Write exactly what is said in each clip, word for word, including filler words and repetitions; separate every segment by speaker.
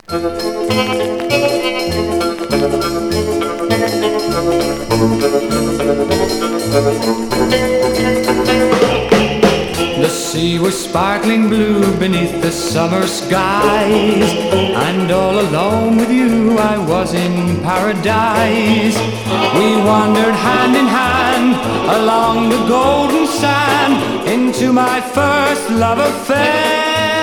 Speaker 1: The sea was sparkling blue beneath the summer skies, and all alone with you I was in paradise. We wandered hand in hand along the golden sand into my first love affair.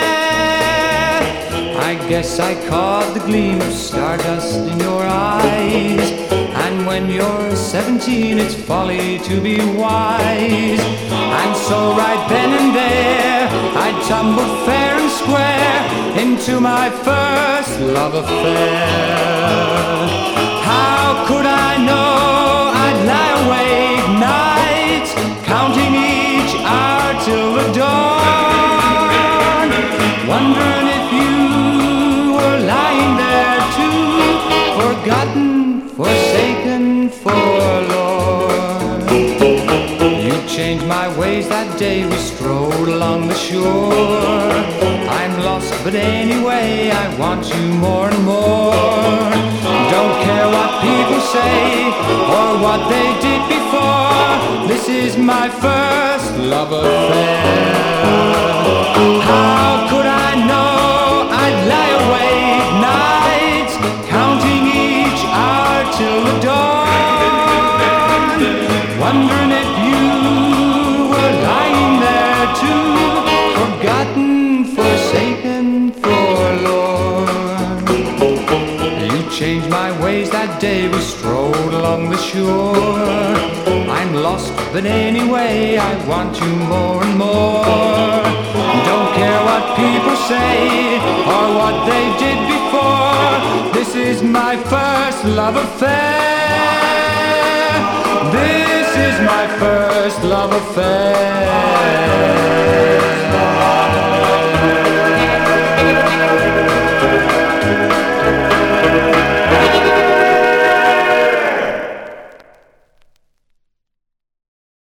Speaker 1: I guess I caught the gleam of stardust in your eyes, and when you're seventeen it's folly to be wise. And so right then and there I tumbled fair and square into my first love affair. How could I know I'd lie awake nights counting each hour till the dawn, wondering if you were lying there too, forgotten, forsaken, forlorn. You changed my ways that day we strode along the shore. I'm lost, but anyway I want you more and more. Don't care what people say or what they did before. This is my first love affair. How could I know I'd lie awake nights counting each hour till the dawn, wondering if you were lying there too, forgotten, forsaken, forlorn. You changed my ways that day we strode along the shore. I'm lost, but anyway I want you more and more. Don't care what people say or what they did before. This is my first love affair. This is my first love affair.